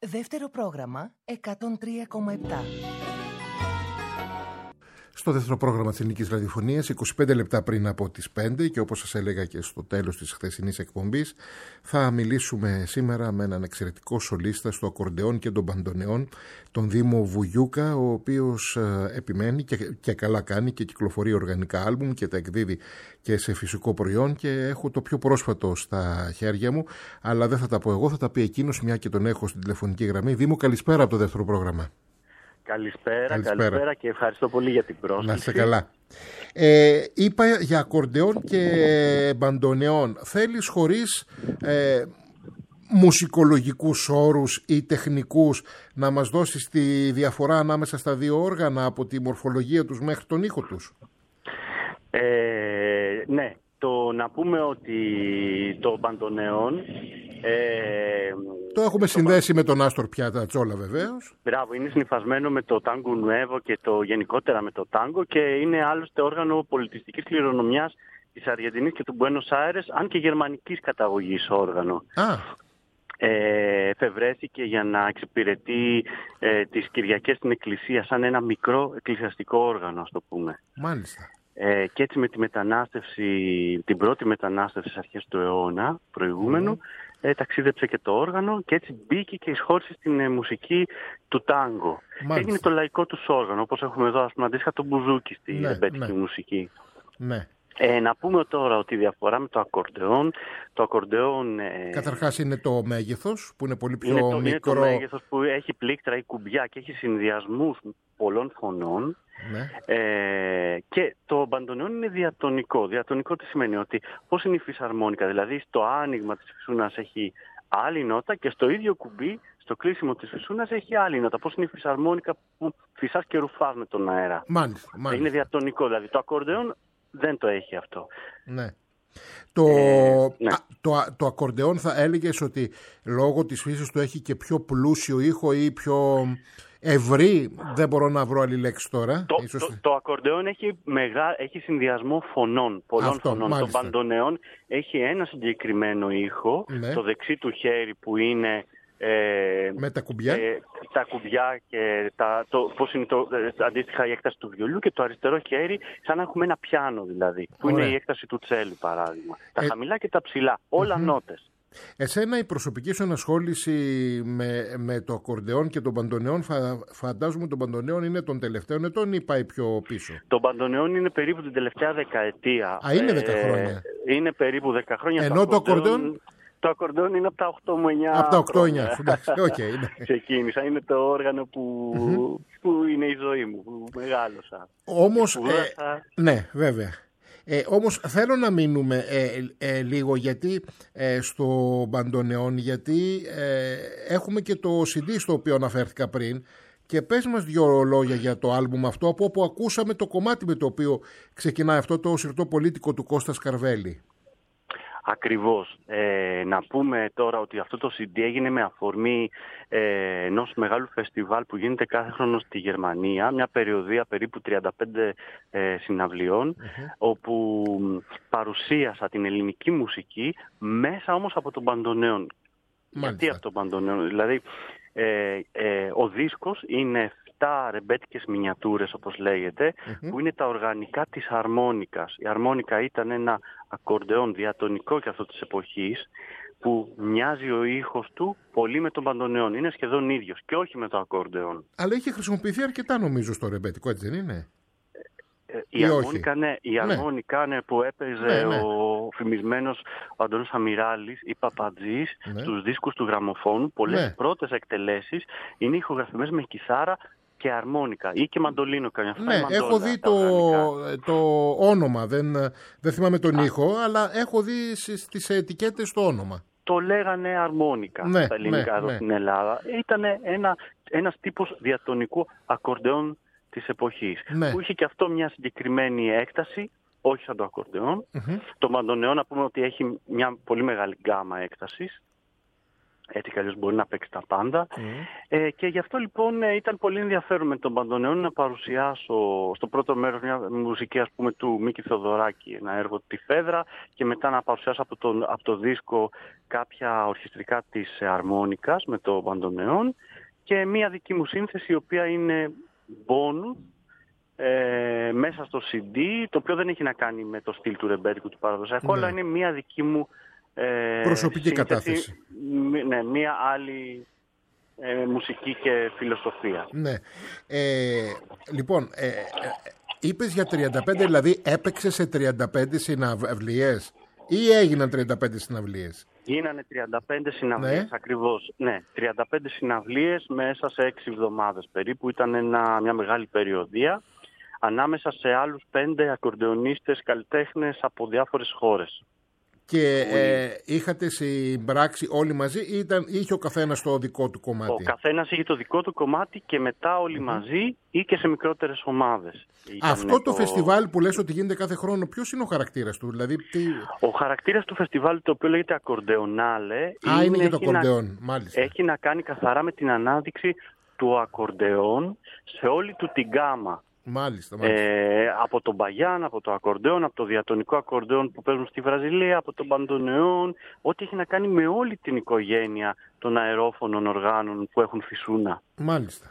Δεύτερο πρόγραμμα 103,7. Στο δεύτερο πρόγραμμα της Ελληνικής Ραδιοφωνίας, 25 λεπτά πριν από τις 5 και όπως σας έλεγα και στο τέλος της χθεσινής εκπομπής, θα μιλήσουμε σήμερα με έναν εξαιρετικό σολίστα στο ακορντεόν και τον παντονεόν, τον Δήμο Βουγιούκα, ο οποίος επιμένει και καλά κάνει και κυκλοφορεί οργανικά άλμπουμ και τα εκδίδει και σε φυσικό προϊόν, και έχω το πιο πρόσφατο στα χέρια μου, αλλά δεν θα τα πω εγώ, θα τα πει εκείνος, μια και τον έχω στην τηλεφωνική γραμμή. Δήμο, καλησπέρα από το δεύτερο πρόγραμμα. Καλησπέρα και ευχαριστώ πολύ για την πρόσκληση. Να είστε καλά. Είπα για ακορντεόν και μπαντονεόν. Θέλεις χωρίς μουσικολογικούς όρους ή τεχνικούς να μας δώσεις τη διαφορά ανάμεσα στα δύο όργανα, από τη μορφολογία τους μέχρι τον ήχο τους? Ναι, να πούμε ότι το μπαντονεόν... το έχουμε συνδέσει με τον Άστορ Πιατζόλα βεβαίως. Μπράβο, είναι συνυφασμένο με το τάγκο νουέβο και γενικότερα με το τάγκο, και είναι άλλωστε όργανο πολιτιστικής κληρονομιάς της Αργεντινής και του Μπουένος Άιρες, αν και γερμανικής καταγωγής όργανο. Εφευρέθηκε για να εξυπηρετεί τις Κυριακές στην Εκκλησία σαν ένα μικρό εκκλησιαστικό όργανο, ας το πούμε. Μάλιστα. Και έτσι με τη μετανάστευση, την πρώτη μετανάστευση στις αρχές του αιώνα προηγούμενου, ταξίδεψε και το όργανο και έτσι μπήκε και εισχώρησε στην μουσική του τάγκο. Και έγινε το λαϊκό του όργανο, όπως έχουμε εδώ, ας πούμε, αντίστοιχα το μπουζούκι στη ρεμπέτικη μουσική. Ναι. Να πούμε τώρα ότι η διαφορά με το ακορντεόν... Καταρχάς είναι το μέγεθος, που είναι πολύ πιο μικρό. Είναι το μέγεθος που έχει πλήκτρα ή κουμπιά και έχει συνδυασμούς πολλών φωνών. Ναι. Και το μπαντονεόν είναι διατονικό. Διατονικό τι σημαίνει? Ότι πώς είναι η φυσαρμόνικα, δηλαδή στο άνοιγμα της φυσούνας έχει άλλη νότα και στο ίδιο κουμπί, στο κλείσιμο της φυσούνας έχει άλλη νότα. Πώς είναι η φυσαρμόνικα που φυσάς και ρουφάς με τον αέρα. Μάλιστα. Είναι διατονικό, δηλαδή το ακορντεόν δεν το έχει αυτό. Ναι. Το ακορντεόν θα έλεγες ότι λόγω της φύσης του έχει και πιο πλούσιο ήχο ή πιο ευρύ? Δεν μπορώ να βρω άλλη λέξη τώρα. Το ακορντεόν έχει συνδυασμό φωνών, πολλών φωνών. Μάλιστα. Το μπαντονεόν έχει ένα συγκεκριμένο ήχο, ναι. Το δεξί του χέρι που είναι... με τα κουμπιά. Τα κουμπιά και πώς είναι αντίστοιχα η έκταση του βιολιού, και το αριστερό χέρι σαν να έχουμε ένα πιάνο δηλαδή, που είναι η έκταση του τσέλι παράδειγμα. Τα χαμηλά και τα ψηλά, όλα νότες. Εσένα η προσωπική σου ενασχόληση με το ακορντεόν και τον μπαντονεόν, φαντάζομαι τον μπαντονεόν είναι των τελευταίων ετών ή πάει πιο πίσω? Το μπαντονεόν είναι περίπου την τελευταία δεκαετία. Είναι 10 χρόνια. Είναι περίπου 10 χρόνια. Ενώ το ακορντεόν... Το ακορντεόν είναι από τα 8 με 9. Από τα 8-9. Εντάξει, okay, ξεκίνησα. Είναι το όργανο που είναι η ζωή μου, που μεγάλωσα. Όμως, ναι, βέβαια. Όμως θέλω να μείνουμε λίγο στο μπαντονεόν, γιατί έχουμε και το CD στο οποίο αναφέρθηκα πριν, και πες μας δύο λόγια για το άλμπουμ αυτό, από όπου ακούσαμε το κομμάτι με το οποίο ξεκινάει αυτό το σιρτό πολίτικο του Κώστα Σκαρβέλη. Ακριβώς. Να πούμε τώρα ότι αυτό το CD έγινε με αφορμή ενός μεγάλου φεστιβάλ που γίνεται κάθε χρόνο στη Γερμανία, μια περιοδία περίπου 35 συναυλιών, όπου παρουσίασα την ελληνική μουσική μέσα όμως από τον μπαντονεόν. Γιατί από τον μπαντονεόν? Δηλαδή ο δίσκος είναι 7 ρεμπέτικες μινιατούρες, όπως λέγεται, που είναι τα οργανικά της αρμόνικας. Η αρμόνικα ήταν ένα ακορντεόν διατονικό και αυτό της εποχής, που μοιάζει ο ήχος του πολύ με τον μπαντονεόν. Είναι σχεδόν ίδιος και όχι με το ακορντεόν. Αλλά είχε χρησιμοποιηθεί αρκετά νομίζω στο ρεμπέτικο, έτσι δεν είναι? Η αρμόνικα που έπαιζε ο φημισμένος Αντώνης Αμυράλης ή Παπατζής στους δίσκους του γραμμοφώνου. Πολλές πρώτες εκτελέσεις είναι ηχογραφημένες με κιθάρα και αρμόνικα ή και μαντολίνο καμιά φορά. Ναι, έχω δει το όνομα, δεν θυμάμαι τον ήχο, αλλά έχω δει στις ετικέτες το όνομα. Το λέγανε αρμόνικα στα ελληνικά εδώ στην Ελλάδα. Ήταν ένας τύπος διατονικού ακορντεόν της εποχής, που είχε και αυτό μια συγκεκριμένη έκταση, όχι σαν το ακορντεόν. Το μπαντονεόν, να πούμε ότι έχει μια πολύ μεγάλη γκάμα έκτασης. Έτσι κι αλλιώς μπορεί να παίξει τα πάντα. Και γι' αυτό λοιπόν ήταν πολύ ενδιαφέρον με τον Μπαντονεόν να παρουσιάσω στο πρώτο μέρος μια μουσική, ας πούμε, του Μίκη Θεοδωράκη, ένα έργο τη Φέδρα, και μετά να παρουσιάσω από το δίσκο κάποια ορχιστρικά της αρμόνικας με τον Μπαντονεόν και μια δική μου σύνθεση, η οποία είναι bonus μέσα στο CD, το οποίο δεν έχει να κάνει με το στυλ του ρεμπέτικου του παραδοσιακού, αλλά είναι μια δική μου προσωπική κατάθεση. Ναι, μια άλλη μουσική και φιλοσοφία. Ναι. Λοιπόν, είπες για 35, δηλαδή έπαιξε σε 35 συναυλίες ή έγιναν 35 συναυλίες? Γίνανε 35 συναυλίες, ναι. Ακριβώς. Ναι, 35 συναυλίες μέσα σε 6 εβδομάδες περίπου. Ήταν μια μεγάλη περιοδία ανάμεσα σε άλλους 5 ακορντεονίστες καλλιτέχνες από διάφορες χώρες. Και είχατε συμπράξει όλοι μαζί ή είχε ο καθένας το δικό του κομμάτι? Ο καθένας είχε το δικό του κομμάτι και μετά όλοι μαζί ή και σε μικρότερες ομάδες. Αυτό το φεστιβάλ που λες ότι γίνεται κάθε χρόνο, ποιος είναι ο χαρακτήρας του? Δηλαδή, Ο χαρακτήρας του φεστιβάλ, το οποίο λέγεται Ακορντεονάλε, είναι και το ακορντεόν, μάλιστα. Έχει να κάνει καθαρά με την ανάδειξη του ακορντεόν σε όλη του την γκάμα. Μάλιστα. Από τον μπαγιάν, από το ακορντεόν, από το διατονικό ακορντεόν που παίζουν στη Βραζιλία, από τον μπαντονεόν, ό,τι έχει να κάνει με όλη την οικογένεια των αερόφωνων οργάνων που έχουν φυσούνα. Μάλιστα.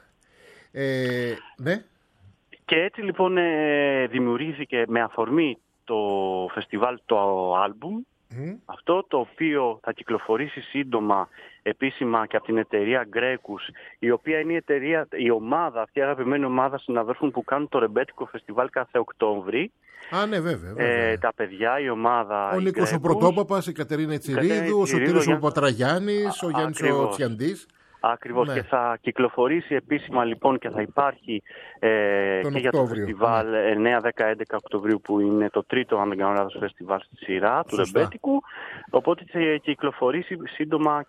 Ναι. Και έτσι λοιπόν δημιουργήθηκε με αφορμή το φεστιβάλ το άλμπουμ, αυτό το οποίο θα κυκλοφορήσει σύντομα επίσημα και από την εταιρεία Γκρέκους, η οποία είναι η ομάδα, αυτή η αγαπημένη ομάδα συναδέλφων που κάνουν το ρεμπέτικο φεστιβάλ κάθε Οκτώβρη. Ναι, βέβαια. Τα παιδιά, η ομάδα. Ο Νίκος ο Πρωτόπαπας, η Κατερίνα Τσιρίδου, ο Σωτήρης ο Πατραγιάννης, ο Γιάννης ο Τσιαντής. Ακριβώς, ναι. Και θα κυκλοφορήσει επίσημα λοιπόν και θα υπάρχει και για το φεστιβάλ 9, 10, 11 Οκτωβρίου, που είναι το τρίτο, αν δεν κάνω λάθος, φεστιβάλ στη σειρά του ρεμπέτικου. Οπότε θα κυκλοφορήσει σύντομα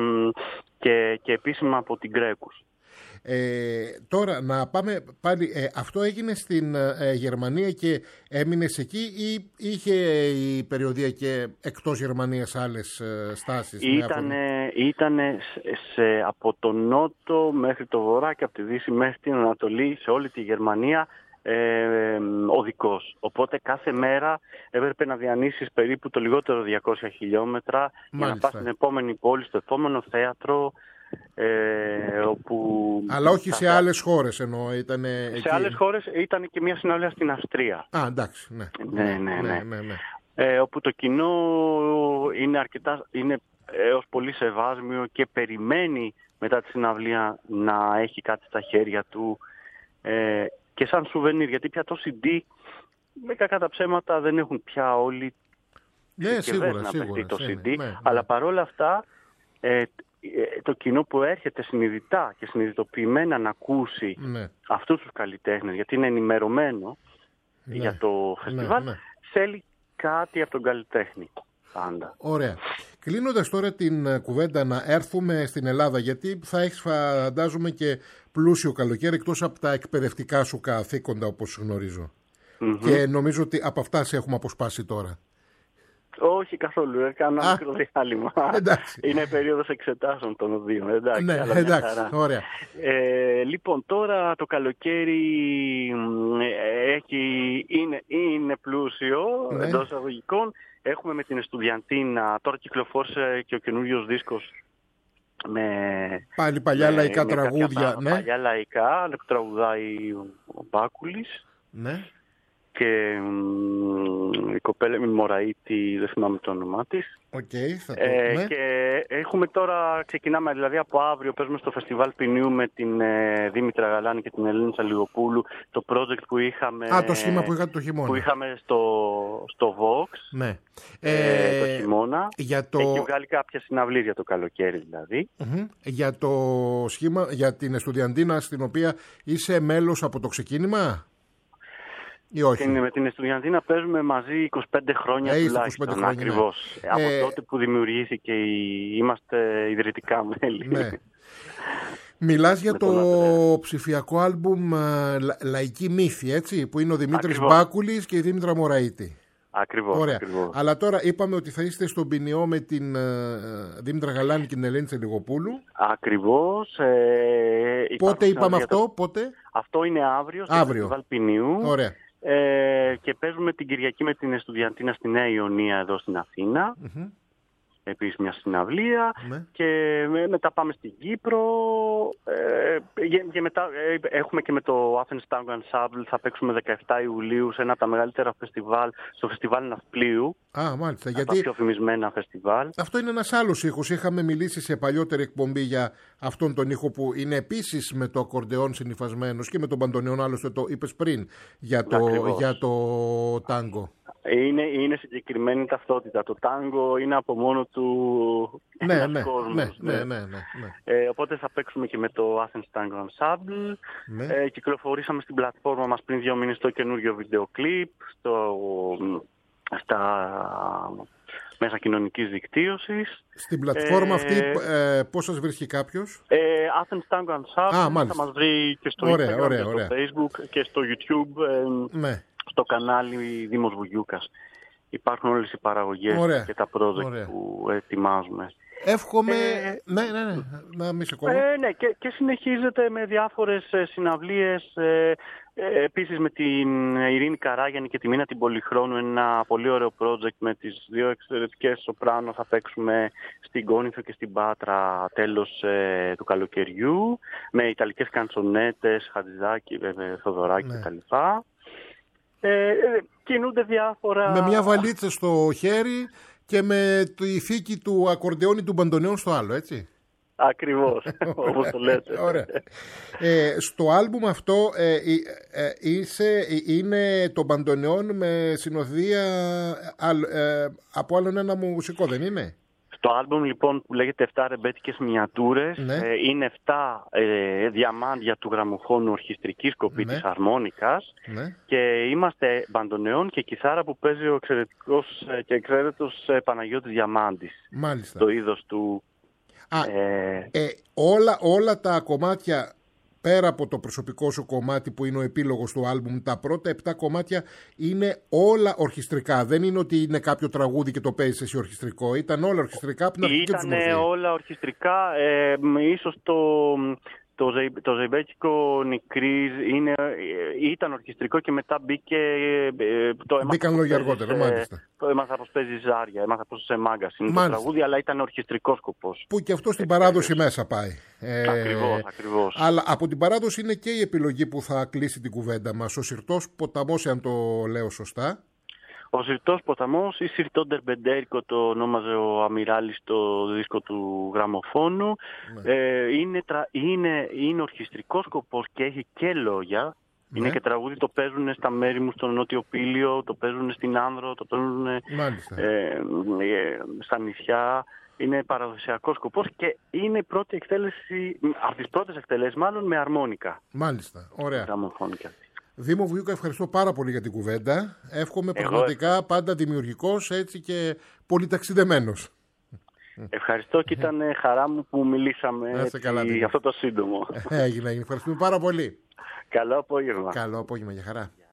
και επίσημα από την Γκρέκους. Τώρα να πάμε πάλι, αυτό έγινε στην Γερμανία και έμεινες εκεί ή είχε η περιοδία και εκτός Γερμανίας άλλες στάσεις? Ήτανε από τον νότο μέχρι το βορρά και από τη δύση μέχρι την ανατολή, σε όλη τη Γερμανία οδικός. Οπότε κάθε μέρα έπρεπε να διανύσεις περίπου το λιγότερο 200 χιλιόμετρα για να πας στην επόμενη πόλη, στο επόμενο θέατρο. Αλλά όχι σε άλλες χώρες εννοώ, σε άλλες χώρες ήταν και μια συναυλία στην Αυστρία. Εντάξει, ναι. Όπου το κοινό είναι έως πολύ σεβάσμιο και περιμένει μετά τη συναυλία να έχει κάτι στα χέρια του και σαν σουβενίρ, γιατί πια το CD με κακά τα ψέματα δεν έχουν πια όλοι σίγουρα, να παιχτεί το CD, ναι. Αλλά παρόλα αυτά το κοινό που έρχεται συνειδητά και συνειδητοποιημένα να ακούσει αυτούς τους καλλιτέχνες, γιατί είναι ενημερωμένο για το φεστιβάλ, θέλει κάτι από τον καλλιτέχνη πάντα. Ωραία. Κλείνοντας τώρα την κουβέντα, να έρθουμε στην Ελλάδα, γιατί θα έχεις, φαντάζομαι, και πλούσιο καλοκαίρι εκτός από τα εκπαιδευτικά σου καθήκοντα, όπως γνωρίζω. Και νομίζω ότι από αυτά σε έχουμε αποσπάσει τώρα. Όχι καθόλου, κάνω μικρό διάλειμμα. Είναι περίοδος εξετάσεων των δύο. Εντάξει, ωραία. Λοιπόν, τώρα το καλοκαίρι είναι πλούσιο, εντός εισαγωγικών. Έχουμε με την Εστουδιαντίνα, τώρα κυκλοφόρησε και ο καινούριος δίσκος πάλι παλιά λαϊκά τραγούδια. Παλιά λαϊκά, που τραγουδάει ο Μπάκουλης. Ναι. Και η κοπέλα με Μωραήτη, δεν θυμάμαι το όνομά της. Και έχουμε τώρα, ξεκινάμε δηλαδή από αύριο, παίζουμε στο φεστιβάλ Ποινιού με την Δήμητρα Γαλάνη και την Ελένη Τσαλιγοπούλου, το project που είχαμε. Το σχήμα που είχατε το χειμώνα. Που είχαμε στο Vox. Ναι. Το χειμώνα. Έχει βγάλει κάποιες συναυλίες για το καλοκαίρι δηλαδή. Για το σχήμα, για την Εστουδιαντίνα, στην οποία είσαι μέλος από το ξεκίνημα. Με την Εστουδιαντίνα παίζουμε μαζί 25 χρόνια τουλάχιστον, ακριβώς. Από τότε που δημιουργήθηκε, είμαστε ιδρυτικά μέλη. Ναι. Μιλάς για το ψηφιακό άλμπουμ Λαϊκή Μύθη, έτσι, που είναι ο Δημήτρης Μπάκουλης και η Δήμητρα Μωραήτη. Ακριβώς. Ωραία. Ακριβώς. Αλλά τώρα είπαμε ότι θα είστε στον Ποινιό με την Δήμητρα Γαλάνη και την Ελένη Τσελιγοπούλου. Ακριβώς. Πότε είπαμε αυτό, πότε? Αυτό είναι αύριο στο Φεστιβάλ Ποινιού. Ωραία. Και παίζουμε την Κυριακή με την Εστουδιαντίνα στη Νέα Ιωνία εδώ στην Αθήνα. Επίσης μια συναυλία. Και μετά πάμε στην Κύπρο. Και μετά έχουμε και με το Athens Tango Ensemble, θα παίξουμε 17 Ιουλίου σε ένα από τα μεγαλύτερα φεστιβάλ, στο φεστιβάλ Ναυπλίου. Μάλιστα. Από Γιατί τα πιο φημισμένα φεστιβάλ. αυτό είναι ένας άλλος ήχος. Είχαμε μιλήσει σε παλιότερη εκπομπή για αυτόν τον ήχο που είναι επίσης με το ακορντεόν συνυφασμένος και με τον μπαντονεόν, άλλωστε το είπες πριν για το τάγκο. Είναι συγκεκριμένη ταυτότητα. Το τάγκο είναι από μόνο του ένας κόσμος. Οπότε θα παίξουμε και με το Athens Tango Ensemble. Κυκλοφορήσαμε στην πλατφόρμα μας πριν 2 μήνες το καινούριο βίντεο κλιπ στα μέσα κοινωνικής δικτύωσης. Στην πλατφόρμα αυτή πώς σας βρίσκει κάποιος? Athens Tango Ensemble θα μας βρει και στο Instagram και στο Facebook και στο YouTube. Στο κανάλι Δήμος Βουγιούκας. Υπάρχουν όλες οι παραγωγές και τα project που ετοιμάζουμε. Εύχομαι να μην σε κόβω. Και συνεχίζεται με διάφορες συναυλίες. Επίσης με την Ειρήνη Καράγιαννη και τη Μίνα την Πολυχρόνου, ένα πολύ ωραίο project με τις 2 εξαιρετικές σοπράνο. Θα παίξουμε στην Κόνηθο και στην Πάτρα τέλος του καλοκαιριού, με ιταλικές καντσονέτες, Χατζηδάκη, Θοδωράκη κτλ. Κινούνται διάφορα. Με μια βαλίτσα στο χέρι και με τη θήκη του ακορντεόν του μπαντονεόν στο άλλο, έτσι. Ακριβώς, όπως το λέτε. Ωραία. Στο άλμπουμ αυτό είναι το μπαντονεόν με συνοδεία από άλλον ένα μουσικό, δεν είναι? Το άλμπουμ λοιπόν που λέγεται 7 ρεμπέτικες μινιατούρες είναι 7 διαμάντια του γραμμοφώνου ορχιστρικής κοπή της αρμόνικας και είμαστε μπαντονεόν και κιθάρα που παίζει ο εξαιρετικός και εξαίρετος Παναγιώτης Διαμάντης. Μάλιστα. Το είδος του. Όλα τα κομμάτια, πέρα από το προσωπικό σου κομμάτι που είναι ο επίλογος του άλμπουμ, τα πρώτα 7 κομμάτια είναι όλα ορχιστρικά. Δεν είναι ότι είναι κάποιο τραγούδι και το παίζεις εσύ ορχιστρικό. Ήταν όλα ορχιστρικά από την αρχική τους μορφή. Ήταν όλα ορχιστρικά. Ίσως το ζεϊμπέκικο Νικρίζ ήταν ορχιστρικό και μετά μπήκε. Μπήκαν λόγια αργότερα, μάλιστα. Έμαθα πως παίζει Ζάρια, έμαθα πως σε μάγκας είναι το τραγούδι, αλλά ήταν ορχιστρικός σκοπός. Που και αυτό στην παράδοση μέσα πάει. Ακριβώς. Αλλά από την παράδοση είναι και η επιλογή που θα κλείσει την κουβέντα μας. Ο Συρτός Ποταμός, αν το λέω σωστά. Ο Συρτός Ποταμός ή Συρτό Ντερμπεντέρικο το ονόμαζε ο Αμυράλης στο δίσκο του γραμμοφώνου. Είναι ορχιστρικός σκοπός και έχει και λόγια. Είναι και τραγούδι, το παίζουν στα μέρη μου στον Νότιο Πήλιο, το παίζουν στην Άνδρο, το παίζουν στα νησιά. Είναι παραδοσιακός σκοπός και είναι η πρώτη εκτέλεση, από τις πρώτες εκτελέσεις μάλλον, με αρμόνικα. Μάλιστα, ωραία. Δήμο Βουγιούκα, ευχαριστώ πάρα πολύ για την κουβέντα. Εύχομαι πραγματικά πάντα δημιουργικός, έτσι και πολυταξιδεμένος. Ευχαριστώ και ήταν χαρά μου που μιλήσαμε για αυτό το σύντομο. Έγινε. Ευχαριστούμε πάρα πολύ. Καλό απόγευμα. Καλό απόγευμα, για χαρά.